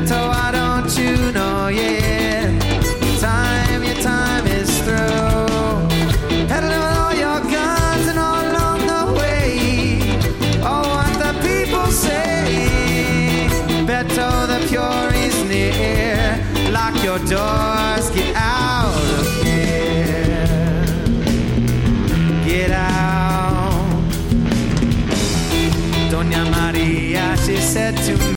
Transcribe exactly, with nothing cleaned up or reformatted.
Beto, why don't you know, yeah, time, your time is through. Peddling with all your guns and all along the way, oh, what the people say. Beto, the pure is near. Lock your door.